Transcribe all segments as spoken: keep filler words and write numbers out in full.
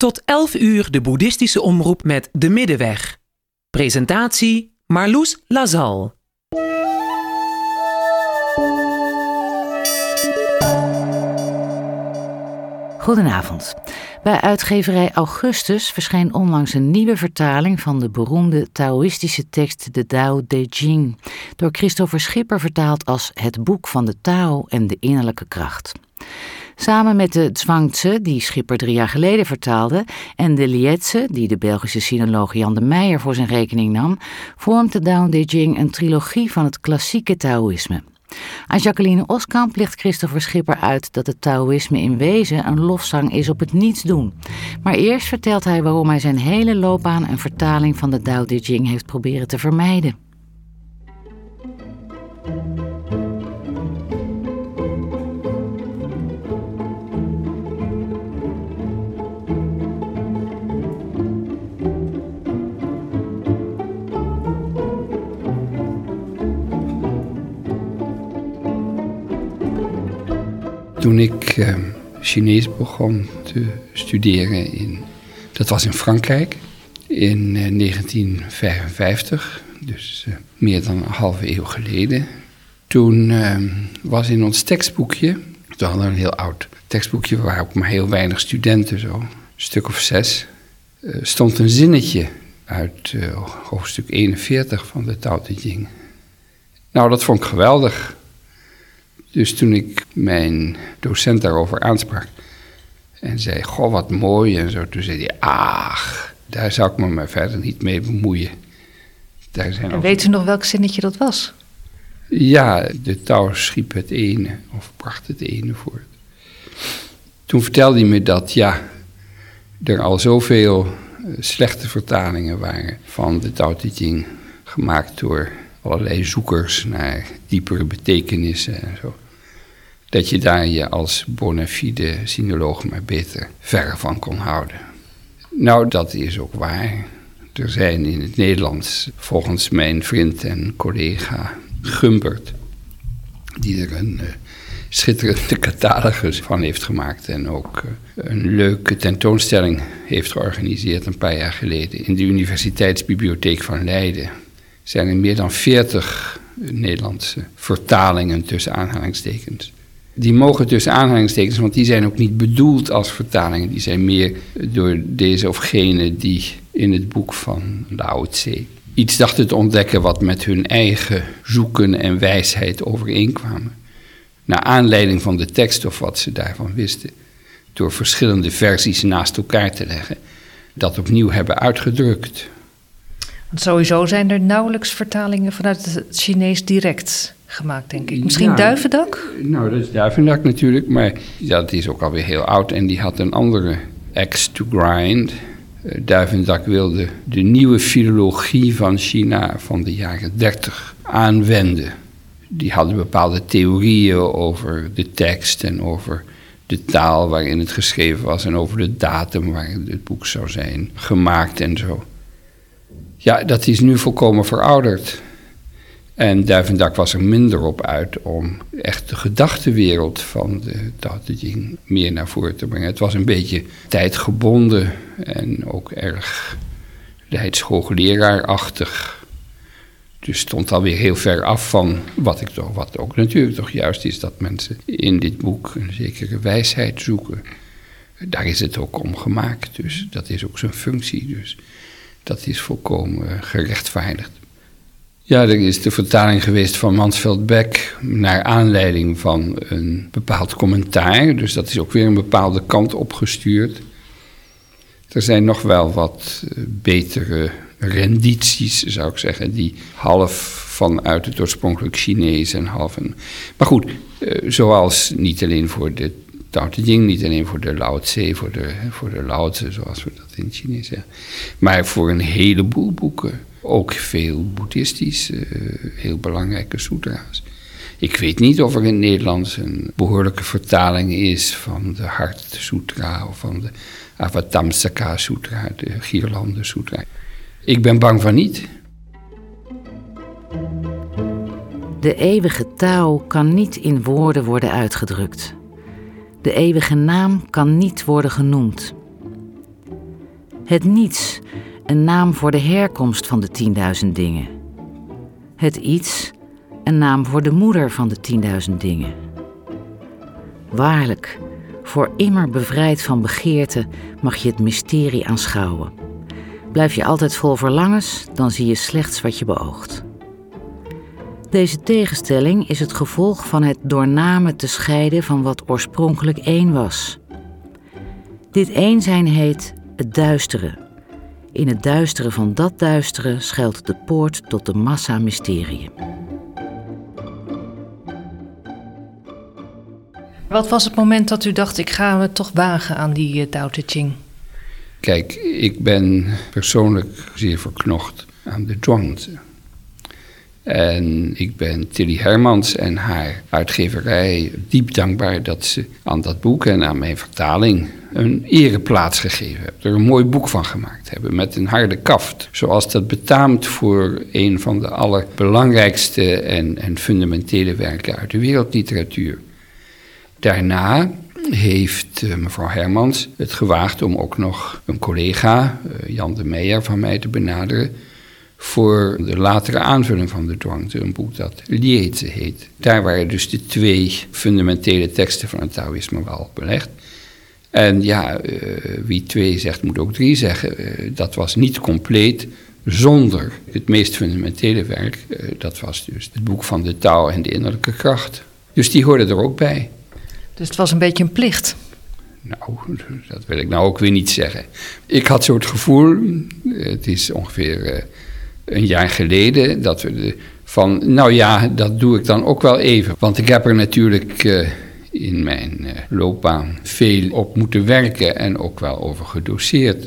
Tot elf uur de boeddhistische omroep met De Middenweg. Presentatie Marloes Lazal. Goedenavond. Bij uitgeverij Augustus verscheen onlangs een nieuwe vertaling van de beroemde Taoïstische tekst de Tao Te Ching, door Christopher Schipper vertaald als Het Boek van de Tao en de Innerlijke Kracht. Samen met de Zhuangzi, die Schipper drie jaar geleden vertaalde, en de Liezi, die de Belgische sinoloog Jan de Meijer voor zijn rekening nam, vormt de Tao Te Ching een trilogie van het klassieke Taoïsme. Aan Jacqueline Oskamp legt Christopher Schipper uit dat het Taoïsme in wezen een lofzang is op het niets doen. Maar eerst vertelt hij waarom hij zijn hele loopbaan een vertaling van de Tao Te Ching heeft proberen te vermijden. Toen ik uh, Chinees begon te studeren, in, dat was in Frankrijk, in uh, negentien vijfenvijftig, dus uh, meer dan een halve eeuw geleden. Toen uh, was in ons tekstboekje, we hadden een heel oud tekstboekje, waar ook maar heel weinig studenten, zo, een stuk of zes, uh, stond een zinnetje uit uh, hoofdstuk eenenveertig van de Tao Te Ching. Nou, dat vond ik geweldig. Dus toen ik mijn docent daarover aansprak en zei, goh, wat mooi en zo, toen zei hij, ach, daar zou ik me maar verder niet mee bemoeien. Daar zijn en weet u nog welk zinnetje dat was? Ja, de Tao schiep het ene, of bracht het ene voort. Toen vertelde hij me dat, ja, er al zoveel slechte vertalingen waren van de Tao Te Ching, gemaakt door allerlei zoekers naar diepere betekenissen en zo, dat je daar je als bona fide sinoloog maar beter verre van kon houden. Nou, dat is ook waar. Er zijn in het Nederlands, volgens mijn vriend en collega Gumbert, die er een uh, schitterende catalogus van heeft gemaakt en ook uh, een leuke tentoonstelling heeft georganiseerd een paar jaar geleden in de Universiteitsbibliotheek van Leiden. Zijn er meer dan veertig Nederlandse vertalingen tussen aanhalingstekens. Die mogen tussen aanhalingstekens, want die zijn ook niet bedoeld als vertalingen. Die zijn meer door deze of gene die in het boek van Lao Tse iets dachten te ontdekken wat met hun eigen zoeken en wijsheid overeenkwamen. Naar aanleiding van de tekst of wat ze daarvan wisten. Door verschillende versies naast elkaar te leggen. Dat opnieuw hebben uitgedrukt. Want sowieso zijn er nauwelijks vertalingen vanuit het Chinees direct gemaakt, denk ik. Misschien ja, Duivendak? Nou, dat is Duivendak natuurlijk, maar dat is ook alweer heel oud. En die had een andere axe to grind. Duivendak wilde de nieuwe filologie van China van de jaren dertig aanwenden. Die hadden bepaalde theorieën over de tekst en over de taal waarin het geschreven was en over de datum waarin het boek zou zijn gemaakt en zo. Ja, dat is nu volkomen verouderd. En Duivendak was er minder op uit om echt de gedachtenwereld van de Tao Te Ching meer naar voren te brengen. Het was een beetje tijdgebonden en ook erg leidshoogleraarachtig. Dus stond alweer heel ver af van wat, ik toch, wat ook natuurlijk toch juist is, dat mensen in dit boek een zekere wijsheid zoeken. Daar is het ook om gemaakt, dus dat is ook zijn functie. Dus dat is volkomen gerechtvaardigd. Ja, er is de vertaling geweest van Mansveld Beck naar aanleiding van een bepaald commentaar. Dus dat is ook weer een bepaalde kant opgestuurd. Er zijn nog wel wat betere rendities, zou ik zeggen, die half vanuit het oorspronkelijk Chinees en half... Een... Maar goed, zoals niet alleen voor de Tao Te Ching, niet alleen voor de Lao Tse, voor de, voor de Lao Tse, zoals we dat in het Chinees zeggen, maar voor een heleboel boeken. Ook veel boeddhistische, heel belangrijke sutra's. Ik weet niet of er in het Nederlands een behoorlijke vertaling is van de Hart Sutra of van de Avatamsaka Sutra, de Gierlande Sutra. Ik ben bang van niet. De eeuwige Tao kan niet in woorden worden uitgedrukt. De eeuwige naam kan niet worden genoemd. Het niets, een naam voor de herkomst van de tienduizend dingen. Het iets, een naam voor de moeder van de tienduizend dingen. Waarlijk, voor immer bevrijd van begeerte mag je het mysterie aanschouwen. Blijf je altijd vol verlangens, dan zie je slechts wat je beoogt. Deze tegenstelling is het gevolg van het door namen te scheiden van wat oorspronkelijk één was. Dit één zijn heet het duistere. In het duistere van dat duistere schuilt de poort tot de massa mysteriën. Wat was het moment dat u dacht, ik ga me toch wagen aan die uh, Tao Te Ching? Kijk, ik ben persoonlijk zeer verknocht aan de Zhuangzi. En ik ben Tilly Hermans en haar uitgeverij diep dankbaar dat ze aan dat boek en aan mijn vertaling een ereplaats gegeven hebben. Er een mooi boek van gemaakt hebben met een harde kaft. Zoals dat betaamt voor een van de allerbelangrijkste en, en fundamentele werken uit de wereldliteratuur. Daarna heeft uh, mevrouw Hermans het gewaagd om ook nog een collega, uh, Jan de Meijer, van mij te benaderen voor de latere aanvulling van de Zhuangzi, een boek dat Liezi heet. Daar waren dus de twee fundamentele teksten van het Taoïsme wel belegd. En ja, uh, wie twee zegt, moet ook drie zeggen. Uh, dat was niet compleet zonder het meest fundamentele werk. Uh, dat was dus het boek van de Tao en de innerlijke kracht. Dus die hoorden er ook bij. Dus het was een beetje een plicht. Nou, dat wil ik nou ook weer niet zeggen. Ik had zo het gevoel, het is ongeveer uh, een jaar geleden, dat we de, van, nou ja, dat doe ik dan ook wel even. Want ik heb er natuurlijk uh, in mijn uh, loopbaan veel op moeten werken en ook wel over gedoseerd.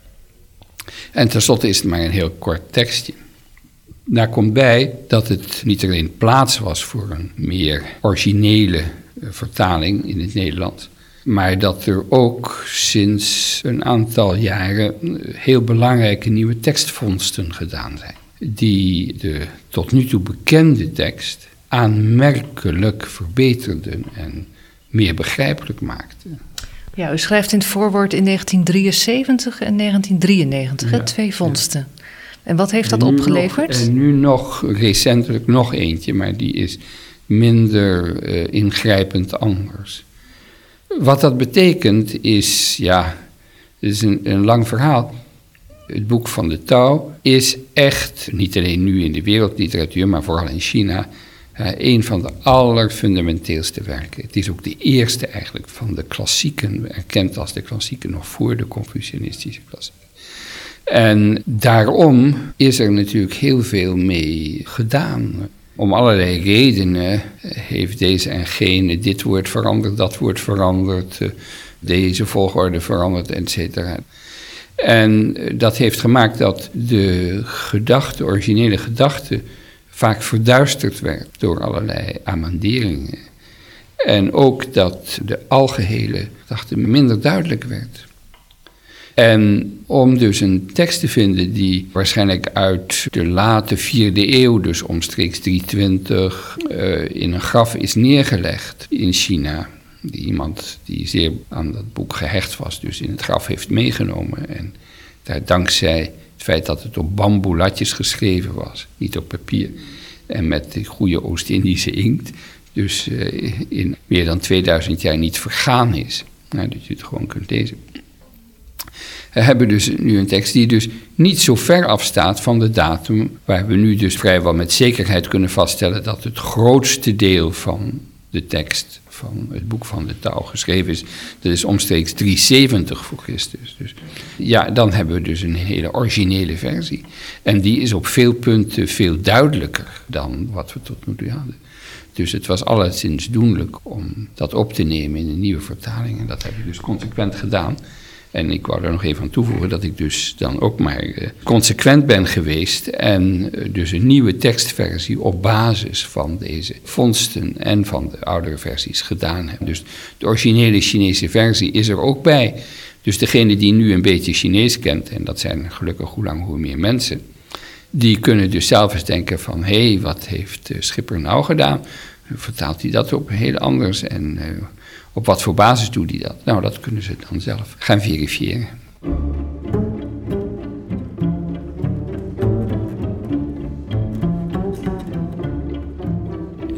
En tenslotte is het maar een heel kort tekstje. Daar komt bij dat het niet alleen plaats was voor een meer originele uh, vertaling in het Nederlands, maar dat er ook sinds een aantal jaren heel belangrijke nieuwe tekstvondsten gedaan zijn, die de tot nu toe bekende tekst aanmerkelijk verbeterden en meer begrijpelijk maakten. Ja, u schrijft in het voorwoord in negentien drieënzeventig en negentien drieënnegentig, ja, twee vondsten. Ja. En wat heeft dat en opgeleverd? Nog, en nu nog recentelijk nog eentje, maar die is minder uh, ingrijpend anders. Wat dat betekent is, ja, het is een, een lang verhaal. Het boek van de Tao is echt, niet alleen nu in de wereldliteratuur, maar vooral in China, uh, een van de allerfundamenteelste werken. Het is ook de eerste eigenlijk van de klassieken, erkend als de klassieken nog voor de Confucianistische klassieken. En daarom is er natuurlijk heel veel mee gedaan. Om allerlei redenen heeft deze en gene dit woord veranderd, dat woord veranderd, deze volgorde veranderd, et cetera. En dat heeft gemaakt dat de gedachte, originele gedachte, vaak verduisterd werd door allerlei amenderingen. En ook dat de algehele gedachte minder duidelijk werd. En om dus een tekst te vinden die waarschijnlijk uit de late vierde eeuw, dus omstreeks driehonderdtwintig, uh, in een graf is neergelegd in China. Die iemand die zeer aan dat boek gehecht was, dus in het graf heeft meegenomen. En daar dankzij het feit dat het op bamboelatjes geschreven was, niet op papier, en met de goede Oost-Indische inkt, dus uh, in meer dan tweeduizend jaar niet vergaan is. Nou, dat je het gewoon kunt lezen. We hebben dus nu een tekst die dus niet zo ver afstaat van de datum waar we nu dus vrijwel met zekerheid kunnen vaststellen dat het grootste deel van de tekst van het boek van de Tao geschreven is. Dat is omstreeks driehonderdzeventig voor Christus. Dus ja, dan hebben we dus een hele originele versie. En die is op veel punten veel duidelijker dan wat we tot nu toe hadden. Dus het was alleszins doenlijk om dat op te nemen in een nieuwe vertaling. En dat heb ik dus consequent gedaan. En ik wou er nog even aan toevoegen dat ik dus dan ook maar uh, consequent ben geweest en uh, dus een nieuwe tekstversie op basis van deze vondsten en van de oudere versies gedaan heb. Dus de originele Chinese versie is er ook bij. Dus degene die nu een beetje Chinees kent, en dat zijn gelukkig hoe lang hoe meer mensen, die kunnen dus zelf eens denken van, hé, hey, wat heeft uh, Schipper nou gedaan? Vertaalt hij dat op heel anders en uh, op wat voor basis doet hij dat? Nou, dat kunnen ze dan zelf gaan verifiëren.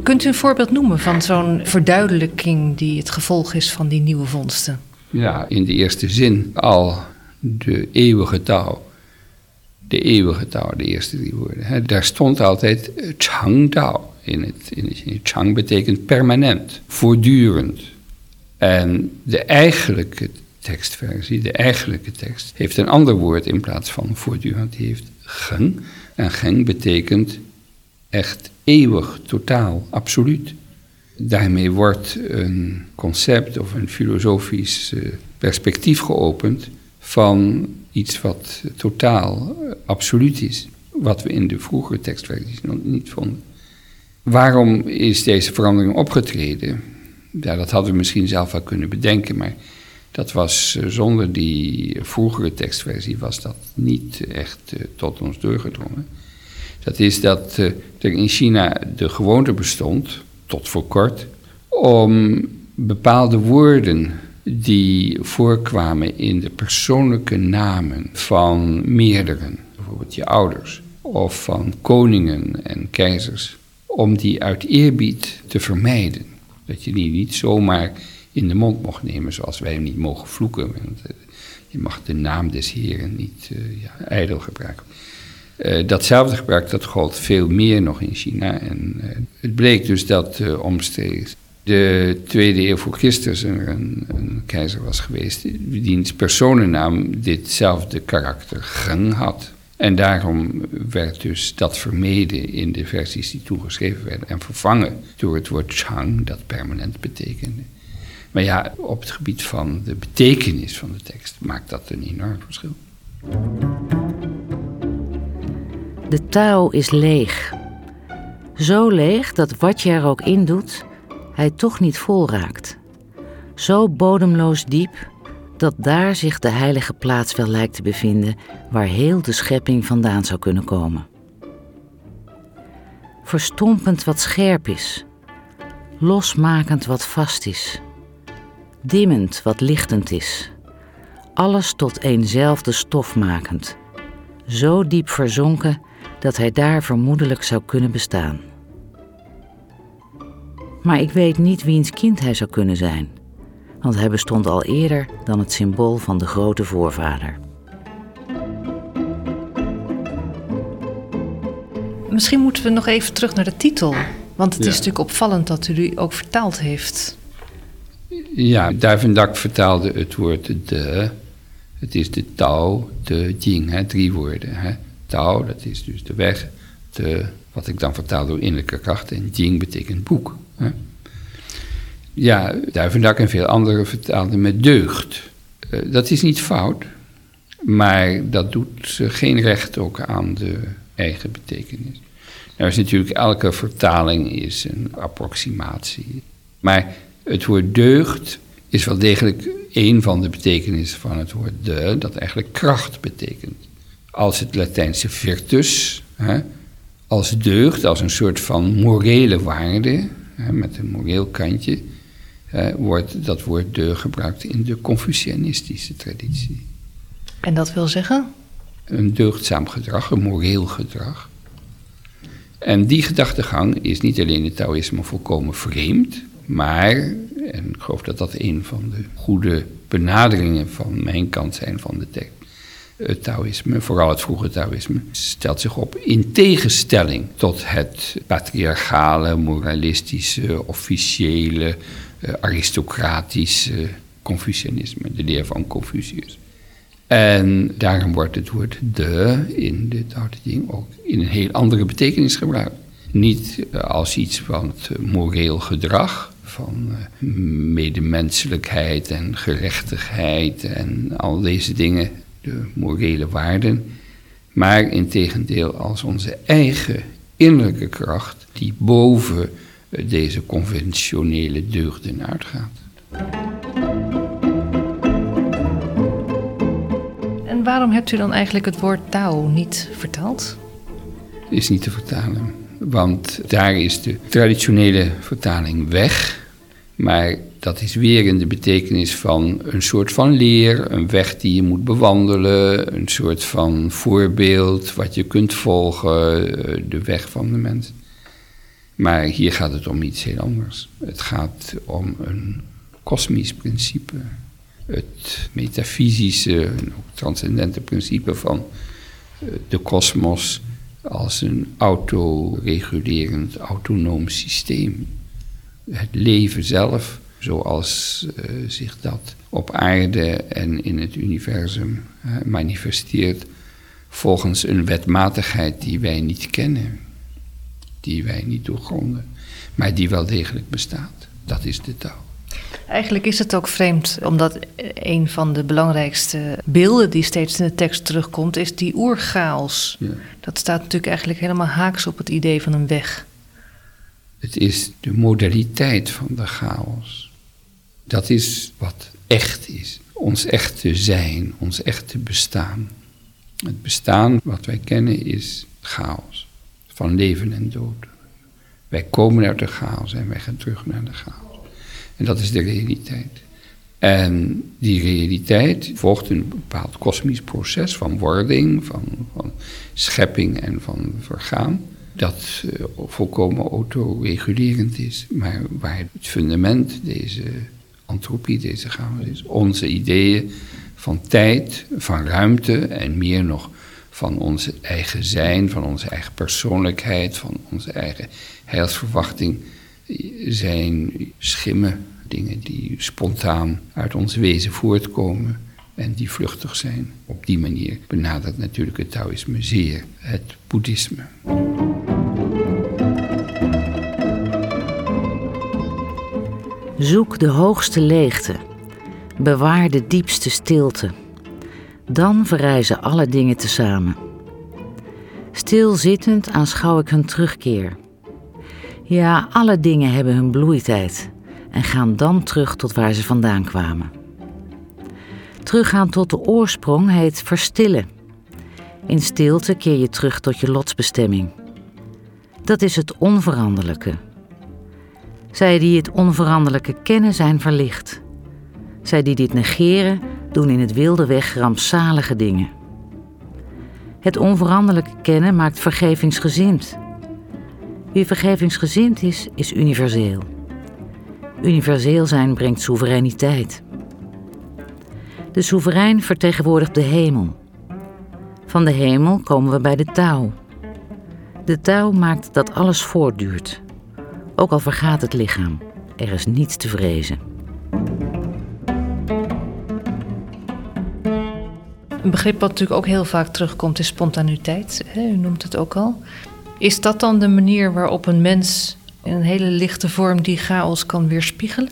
Kunt u een voorbeeld noemen van zo'n verduidelijking die het gevolg is van die nieuwe vondsten? Ja, in de eerste zin al de eeuwige taal. De eeuwige taal, de eerste drie woorden. Hè. Daar stond altijd Changdao in het, in het Chinees. Chang betekent permanent, voortdurend. En de eigenlijke tekstversie, de eigenlijke tekst, heeft een ander woord in plaats van voortdurend. Die heeft Geng. En Geng betekent echt eeuwig, totaal, absoluut. Daarmee wordt een concept of een filosofisch uh, perspectief geopend van iets wat totaal uh, absoluut is. Wat we in de vroegere tekstversies nog niet vonden. Waarom is deze verandering opgetreden? Ja, dat hadden we misschien zelf wel kunnen bedenken, maar dat was uh, zonder die vroegere tekstversie was dat niet echt uh, tot ons doorgedrongen. Dat is dat uh, er in China de gewoonte bestond, tot voor kort, om bepaalde woorden die voorkwamen in de persoonlijke namen van meerderen, bijvoorbeeld je ouders, of van koningen en keizers, om die uit eerbied te vermijden. Dat je die niet zomaar in de mond mocht nemen, zoals wij hem niet mogen vloeken. Want, uh, je mag de naam des Heren niet uh, ja, ijdel gebruiken. Uh, datzelfde gebruik, dat gold veel meer nog in China. En uh, het bleek dus dat uh, omstreeks de tweede eeuw voor Christus er een, een keizer was geweest, wiens personennaam ditzelfde karakter Geng had. En daarom werd dus dat vermeden in de versies die toen geschreven werden en vervangen door het woord Chang, dat permanent betekende. Maar ja, op het gebied van de betekenis van de tekst maakt dat een enorm verschil. De Tao is leeg. Zo leeg dat wat je er ook in doet, hij toch niet vol raakt. Zo bodemloos diep dat daar zich de heilige plaats wel lijkt te bevinden waar heel de schepping vandaan zou kunnen komen. Verstompend wat scherp is, losmakend wat vast is, dimmend wat lichtend is, alles tot eenzelfde stof makend, zo diep verzonken dat hij daar vermoedelijk zou kunnen bestaan. Maar ik weet niet wiens kind hij zou kunnen zijn, want hij bestond al eerder dan het symbool van de grote voorvader. Misschien moeten we nog even terug naar de titel, want het Ja. is natuurlijk opvallend dat u die ook vertaald heeft. Ja, Duivendak vertaalde het woord de. Het is de Tao, de Jing, hè, drie woorden. Hè. Tao, dat is dus de weg. De, wat ik dan vertaal door innerlijke kracht. En Jing betekent boek. Hè. Ja, Duivendak en veel anderen vertaalden met deugd. Uh, dat is niet fout, maar dat doet uh, geen recht ook aan de eigen betekenis. Nou is natuurlijk elke vertaling is een approximatie. Maar het woord deugd is wel degelijk een van de betekenissen van het woord de, dat eigenlijk kracht betekent. Als het Latijnse virtus, hè, als deugd, als een soort van morele waarde, hè, met een moreel kantje, hè, wordt dat woord de gebruikt in de Confucianistische traditie. En dat wil zeggen? Een deugdzaam gedrag, een moreel gedrag. En die gedachtegang is niet alleen in het Taoïsme volkomen vreemd, maar, en ik geloof dat dat een van de goede benaderingen van mijn kant zijn van de tekst, het Taoïsme, vooral het vroege Taoïsme, stelt zich op in tegenstelling tot het patriarchale, moralistische, officiële, uh, aristocratische Confucianisme, de leer van Confucius. En daarom wordt het woord de in de Tao Te Ching ook in een heel andere betekenis gebruikt. Niet als iets van het moreel gedrag, van medemenselijkheid en gerechtigheid en al deze dingen, de morele waarden, maar integendeel als onze eigen innerlijke kracht die boven deze conventionele deugden uitgaat. En waarom hebt u dan eigenlijk het woord Tao niet vertaald? Is niet te vertalen, want daar is de traditionele vertaling weg. Maar dat is weer in de betekenis van een soort van leer, een weg die je moet bewandelen, een soort van voorbeeld wat je kunt volgen, de weg van de mens. Maar hier gaat het om iets heel anders. Het gaat om een kosmisch principe. Het metafysische en ook transcendente principe van de kosmos als een autoregulerend, autonoom systeem. Het leven zelf, zoals uh, zich dat op aarde en in het universum uh, manifesteert, volgens een wetmatigheid die wij niet kennen, die wij niet doorgronden, maar die wel degelijk bestaat. Dat is de Tao. Eigenlijk is het ook vreemd, omdat een van de belangrijkste beelden die steeds in de tekst terugkomt, is die oerchaos. Ja. Dat staat natuurlijk eigenlijk helemaal haaks op het idee van een weg. Het is de modaliteit van de chaos. Dat is wat echt is. Ons echte zijn, ons echte bestaan. Het bestaan wat wij kennen is chaos. Van leven en dood. Wij komen uit de chaos en wij gaan terug naar de chaos. En dat is de realiteit. En die realiteit volgt een bepaald kosmisch proces van wording, van, van schepping en van vergaan. Dat uh, volkomen autoregulerend is, maar waar het fundament, deze entropie, deze chaos is, onze ideeën van tijd, van ruimte en meer nog van onze eigen zijn, van onze eigen persoonlijkheid, van onze eigen heilsverwachting, zijn schimmen, dingen die spontaan uit ons wezen voortkomen en die vluchtig zijn. Op die manier benadert natuurlijk het Taoïsme zeer het boeddhisme. Zoek de hoogste leegte, bewaar de diepste stilte. Dan verrijzen alle dingen tezamen. Stilzittend aanschouw ik hun terugkeer. Ja, alle dingen hebben hun bloeitijd en gaan dan terug tot waar ze vandaan kwamen. Teruggaan tot de oorsprong heet verstillen. In stilte keer je terug tot je lotsbestemming. Dat is het onveranderlijke. Zij die het onveranderlijke kennen zijn verlicht. Zij die dit negeren doen in het wilde weg rampzalige dingen. Het onveranderlijke kennen maakt vergevingsgezind. Wie vergevingsgezind is, is universeel. Universeel zijn brengt soevereiniteit. De soeverein vertegenwoordigt de hemel. Van de hemel komen we bij de Tao. De Tao maakt dat alles voortduurt. Ook al vergaat het lichaam, er is niets te vrezen. Een begrip wat natuurlijk ook heel vaak terugkomt is spontaniteit. U noemt het ook al. Is dat dan de manier waarop een mens in een hele lichte vorm die chaos kan weerspiegelen?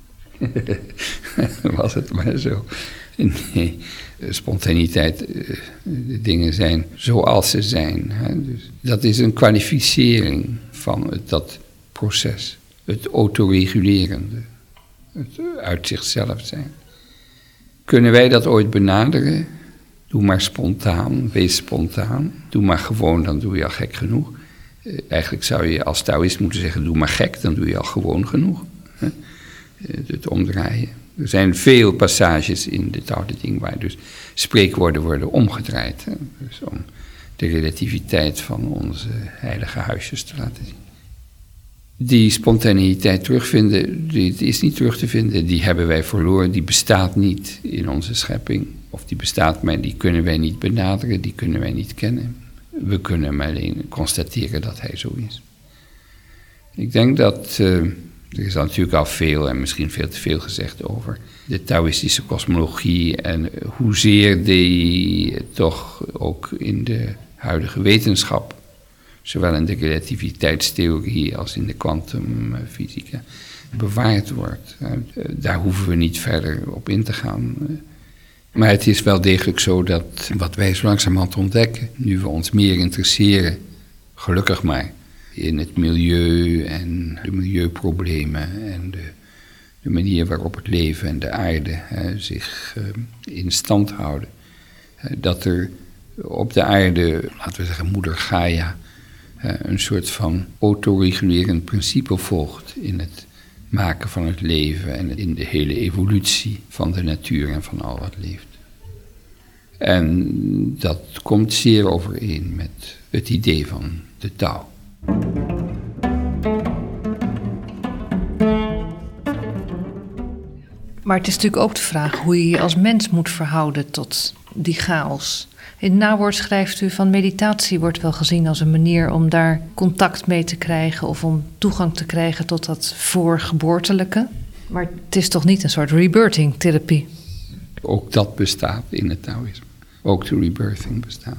Was het maar zo. Nee, spontaniteit, de dingen zijn zoals ze zijn. Dus dat is een kwalificering van het, dat proces. Het autoregulerende. Het uit zichzelf zijn. Kunnen wij dat ooit benaderen? Doe maar spontaan, wees spontaan. Doe maar gewoon, dan doe je al gek genoeg. Uh, eigenlijk zou je als Taoïst moeten zeggen, doe maar gek, dan doe je al gewoon genoeg. Uh, het omdraaien. Er zijn veel passages in de Tao Te Ching waar dus spreekwoorden worden omgedraaid. Hè? Dus om de relativiteit van onze heilige huisjes te laten zien. Die spontaneïteit terugvinden, die is niet terug te vinden, die hebben wij verloren, die bestaat niet in onze schepping. Of die bestaat, maar die kunnen wij niet benaderen, die kunnen wij niet kennen. We kunnen maar alleen constateren dat hij zo is. Ik denk dat, uh, er is natuurlijk al veel en misschien veel te veel gezegd over de Taoïstische kosmologie en hoezeer die toch ook in de huidige wetenschap, zowel in de relativiteitstheorie als in de kwantumfysica, bewaard wordt. Daar hoeven we niet verder op in te gaan. Maar het is wel degelijk zo dat wat wij zo langzamerhand ontdekken, nu we ons meer interesseren, gelukkig maar, in het milieu en de milieuproblemen en de, de manier waarop het leven en de aarde hè, zich uh, in stand houden. Uh, dat er op de aarde, laten we zeggen moeder Gaia, uh, een soort van autoregulerend principe volgt in het maken van het leven en in de hele evolutie van de natuur en van al wat leeft. En dat komt zeer overeen met het idee van de Tao. Maar het is natuurlijk ook de vraag hoe je je als mens moet verhouden tot die chaos. In het nawoord schrijft u van meditatie wordt wel gezien als een manier om daar contact mee te krijgen of om toegang te krijgen tot dat voorgeboortelijke. Maar het is toch niet een soort rebirthing therapie? Ook dat bestaat in het Taoïsme. Ook de rebirthing bestaat.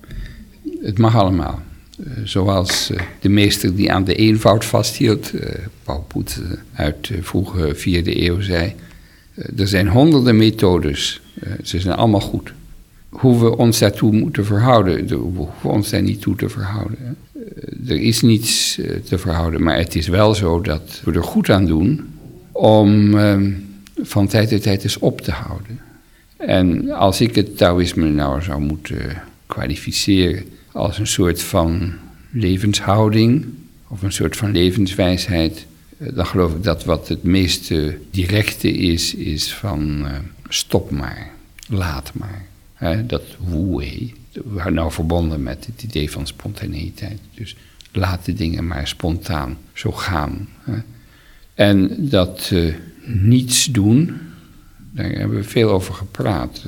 Het mag allemaal. Uh, zoals uh, de meester die aan de eenvoud vasthield, uh, Paul Poet uh, uit de vroege vierde eeuw zei, uh, er zijn honderden methodes, uh, ze zijn allemaal goed. Hoe we ons daartoe moeten verhouden, we hoeven ons daar niet toe te verhouden. Uh, er is niets uh, te verhouden, maar het is wel zo dat we er goed aan doen om uh, van tijd tot tijd eens op te houden. En als ik het Taoïsme nou zou moeten kwalificeren als een soort van levenshouding of een soort van levenswijsheid, dan geloof ik dat wat het meest directe is, is van uh, stop maar, laat maar. He, dat wu-wei, nou verbonden met het idee van spontaneïteit. Dus laat de dingen maar spontaan zo gaan. He. En dat uh, niets doen, daar hebben we veel over gepraat.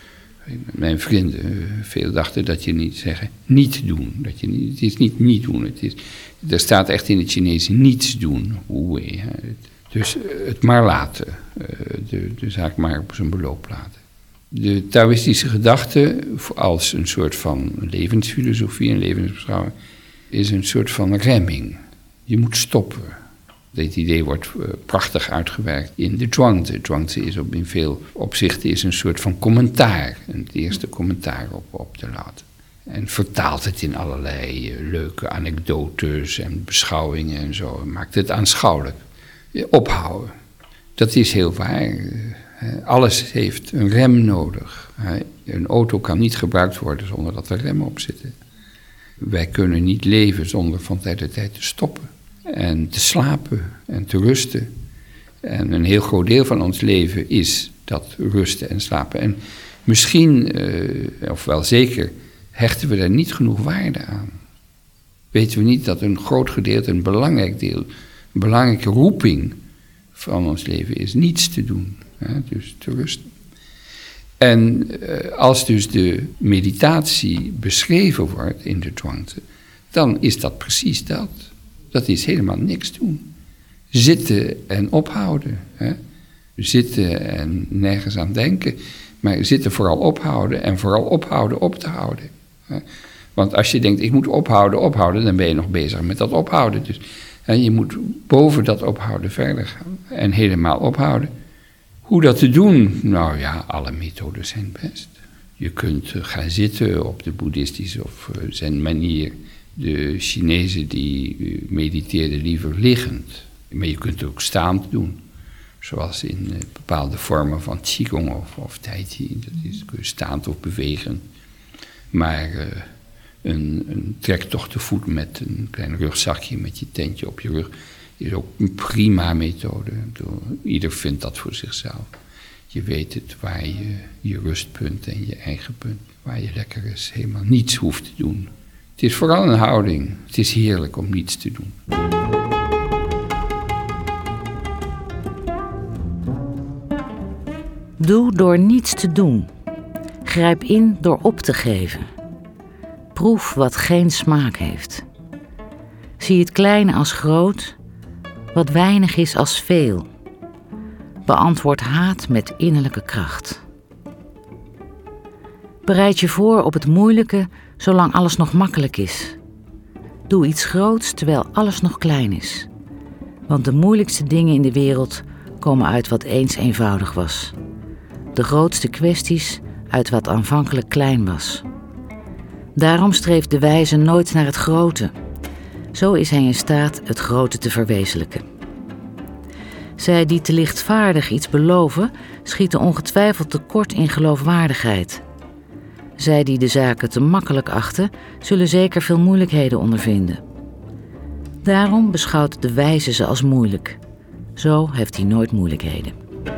Mijn vrienden, veel dachten dat je niet zeggen niet doen. Dat je niet, het is niet niet doen. Het is, er staat echt in het Chinees niets doen. Wu-wei. Dus het maar laten. De, de zaak maar op zijn beloop laten. De Taoïstische gedachte als een soort van levensfilosofie en levensbeschouwing is een soort van remming. Je moet stoppen. Dit idee wordt uh, prachtig uitgewerkt in de Zhuangzi. Zhuangzi is op, in veel opzichten is een soort van commentaar. Het eerste commentaar op, op de Lao Tse. En vertaalt het in allerlei uh, leuke anekdotes en beschouwingen en zo. Maakt het aanschouwelijk. Uh, ophouden. Dat is heel waar. Uh, alles heeft een rem nodig. Uh, een auto kan niet gebruikt worden zonder dat er remmen op zitten. Wij kunnen niet leven zonder van tijd tot tijd te stoppen. En te slapen en te rusten. En een heel groot deel van ons leven is dat rusten en slapen. En misschien, uh, of wel zeker, hechten we daar niet genoeg waarde aan. Weten we niet dat een groot gedeelte, een belangrijk deel, een belangrijke roeping van ons leven is niets te doen. Hè? Dus te rusten. En uh, als dus de meditatie beschreven wordt in de Zhuangzi, dan is dat precies dat. Dat is helemaal niks doen. Zitten en ophouden. Hè? Zitten en nergens aan denken. Maar zitten vooral ophouden en vooral ophouden op te houden. Hè? Want als je denkt, ik moet ophouden, ophouden, dan ben je nog bezig met dat ophouden. Dus hè, je moet boven dat ophouden verder gaan. En helemaal ophouden. Hoe dat te doen? Nou ja, alle methodes zijn best. Je kunt uh, gaan zitten op de boeddhistische of uh, zen manier. De Chinezen die mediteerden liever liggend. Maar je kunt het ook staand doen. Zoals in uh, bepaalde vormen van Qigong of, of Tai Chi. Dat is staand of bewegen. Maar uh, een, een trektocht te voet met een klein rugzakje met je tentje op je rug is ook een prima methode. Ieder vindt dat voor zichzelf. Je weet het waar je je rustpunt en je eigen punt, waar je lekker eens helemaal niets hoeft te doen. Het is vooral een houding. Het is heerlijk om niets te doen. Doe door niets te doen. Grijp in door op te geven. Proef wat geen smaak heeft. Zie het kleine als groot, wat weinig is als veel. Beantwoord haat met innerlijke kracht. Bereid je voor op het moeilijke, zolang alles nog makkelijk is. Doe iets groots terwijl alles nog klein is. Want de moeilijkste dingen in de wereld komen uit wat eens eenvoudig was. De grootste kwesties uit wat aanvankelijk klein was. Daarom streeft de wijze nooit naar het grote. Zo is hij in staat het grote te verwezenlijken. Zij die te lichtvaardig iets beloven, schieten ongetwijfeld tekort in geloofwaardigheid. Zij die de zaken te makkelijk achten, zullen zeker veel moeilijkheden ondervinden. Daarom beschouwt de wijze ze als moeilijk. Zo heeft hij nooit moeilijkheden.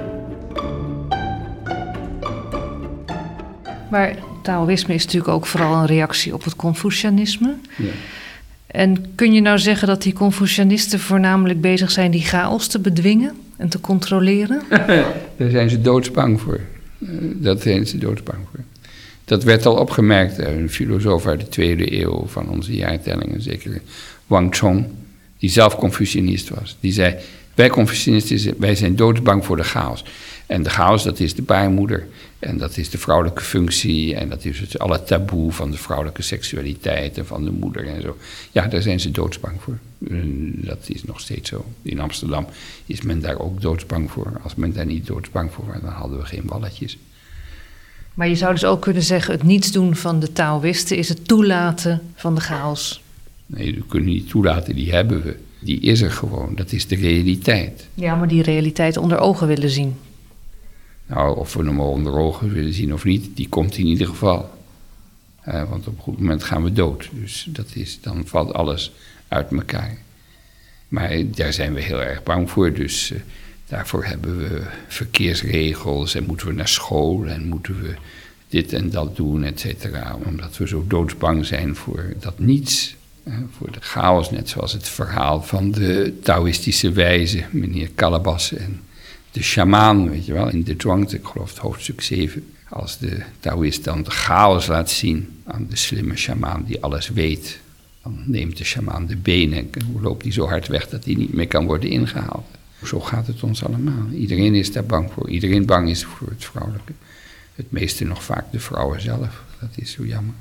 Maar Taoïsme is natuurlijk ook vooral een reactie op het Confucianisme. Ja. En kun je nou zeggen dat die Confucianisten voornamelijk bezig zijn die chaos te bedwingen? En te controleren? Daar zijn ze doodsbang voor. Dat zijn ze doodsbang voor. Dat werd al opgemerkt door een filosoof uit de tweede eeuw van onze jaartellingen, zeker Wang Chong, die zelf Confucianist was. Die zei, wij Confucianisten, wij zijn doodsbang voor de chaos. En de chaos, dat is de baarmoeder. En dat is de vrouwelijke functie. En dat is het alle taboe van de vrouwelijke seksualiteit en van de moeder en zo. Ja, daar zijn ze doodsbang voor. Dat is nog steeds zo. In Amsterdam is men daar ook doodsbang voor. Als men daar niet doodsbang voor was, dan hadden we geen balletjes. Maar je zou dus ook kunnen zeggen, het niets doen van de Taoïsten is het toelaten van de chaos. Nee, we kunnen niet toelaten, die hebben we. Die is er gewoon, dat is de realiteit. Ja, maar die realiteit onder ogen willen zien. Nou, of we hem onder ogen willen zien of niet, die komt in ieder geval. Uh, want op een goed moment gaan we dood. Dus dat is, dan valt alles uit elkaar. Maar daar zijn we heel erg bang voor. Dus uh, daarvoor hebben we verkeersregels en moeten we naar school en moeten we dit en dat doen, et cetera. Omdat we zo doodsbang zijn voor dat niets. Uh, voor de chaos, net zoals het verhaal van de Taoïstische wijze, meneer Calabas en de sjamaan, weet je wel, in de Zhuangzi, ik geloof het hoofdstuk zeven. Als de Taoïst dan de chaos laat zien aan de slimme sjamaan die alles weet, dan neemt de sjamaan de benen en loopt hij zo hard weg dat hij niet meer kan worden ingehaald. Zo gaat het ons allemaal. Iedereen is daar bang voor. Iedereen bang is voor het vrouwelijke. Het meeste nog vaak de vrouwen zelf. Dat is zo jammer.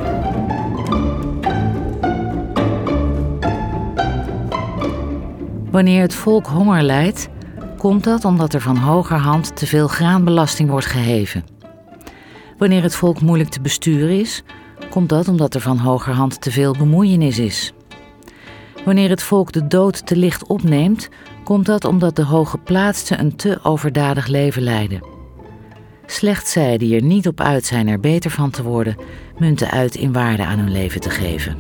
Wanneer het volk honger lijdt, komt dat omdat er van hogerhand te veel graanbelasting wordt geheven. Wanneer het volk moeilijk te besturen is, komt dat omdat er van hogerhand te veel bemoeienis is. Wanneer het volk de dood te licht opneemt, komt dat omdat de hooggeplaatsten een te overdadig leven leiden. Slechts zij die er niet op uit zijn er beter van te worden, munten uit in waarde aan hun leven te geven.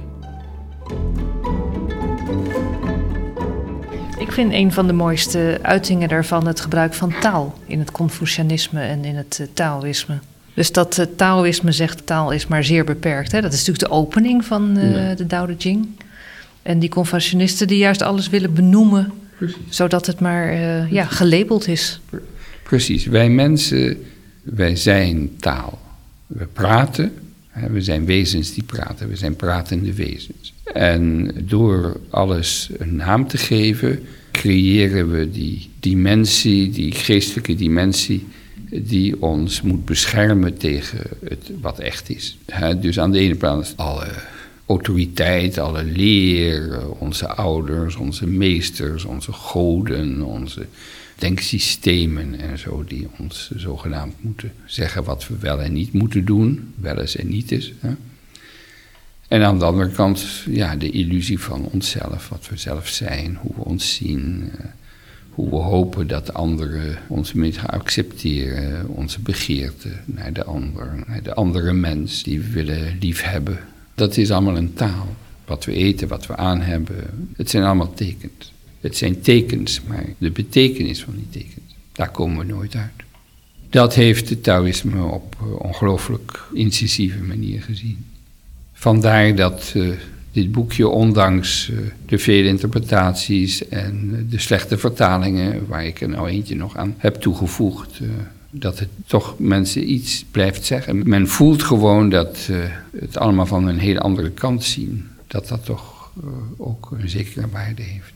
Ik vind een van de mooiste uitingen daarvan het gebruik van taal in het Confucianisme en in het uh, Taoïsme. Dus dat uh, Taoïsme zegt taal is maar zeer beperkt. Hè? Dat is natuurlijk de opening van uh, ja. de Tao Te Ching. En die Confucianisten die juist alles willen benoemen, precies, zodat het maar uh, ja, gelabeld is. Precies, wij mensen, wij zijn taal. We praten, hè? We zijn wezens die praten, we zijn pratende wezens. En door alles een naam te geven, creëren we die dimensie, die geestelijke dimensie, die ons moet beschermen tegen het wat echt is. He, dus aan de ene plaats alle autoriteit, alle leer, onze ouders, onze meesters, onze goden, onze denksystemen en zo, die ons zogenaamd moeten zeggen wat we wel en niet moeten doen, wel eens en niet eens. He. En aan de andere kant, ja, de illusie van onszelf, wat we zelf zijn, hoe we ons zien, uh, hoe we hopen dat anderen ons mee gaan accepteren, onze begeerte naar de ander, naar de andere mens die we willen liefhebben. Dat is allemaal een taal. Wat we eten, wat we aan hebben, het zijn allemaal tekens. Het zijn tekens, maar de betekenis van die tekens, daar komen we nooit uit. Dat heeft het Taoïsme op uh, ongelooflijk incisieve manier gezien. Vandaar dat uh, dit boekje, ondanks uh, de vele interpretaties en uh, de slechte vertalingen, waar ik er nou eentje nog aan heb toegevoegd, uh, dat het toch mensen iets blijft zeggen. Men voelt gewoon dat uh, het allemaal van een hele andere kant zien. Dat dat toch uh, ook een zekere waarde heeft.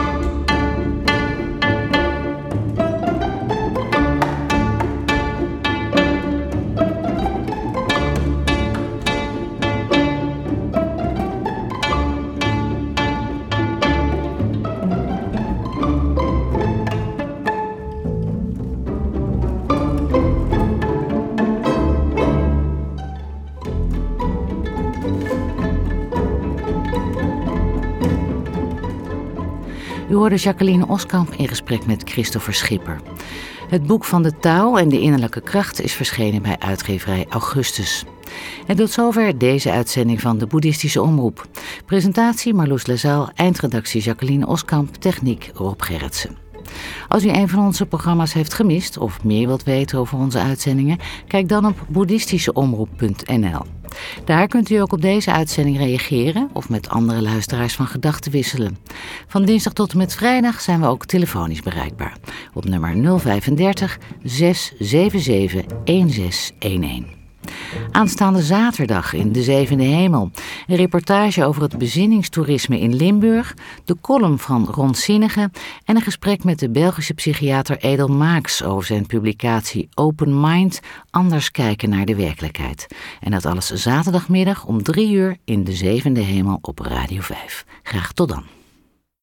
U hoorde Jacqueline Oskamp in gesprek met Christopher Schipper. Het boek van de Tao en de innerlijke kracht is verschenen bij uitgeverij Augustus. En tot zover deze uitzending van de Boeddhistische Omroep. Presentatie Marloes Lazaal, eindredactie Jacqueline Oskamp, techniek Rob Gerritsen. Als u een van onze programma's heeft gemist of meer wilt weten over onze uitzendingen, kijk dan op boeddhistischeomroep punt n l. Daar kunt u ook op deze uitzending reageren of met andere luisteraars van gedachten wisselen. Van dinsdag tot en met vrijdag zijn we ook telefonisch bereikbaar. op nummer nul vijfendertig zes zeven zeven een zes een een. Aanstaande zaterdag in De Zevende Hemel een reportage over het bezinningstoerisme in Limburg, de column van Ron Sinnige en een gesprek met de Belgische psychiater Edel Maaks over zijn publicatie Open Mind, anders kijken naar de werkelijkheid. En dat alles zaterdagmiddag om drie uur in De Zevende Hemel op Radio vijf. Graag tot dan.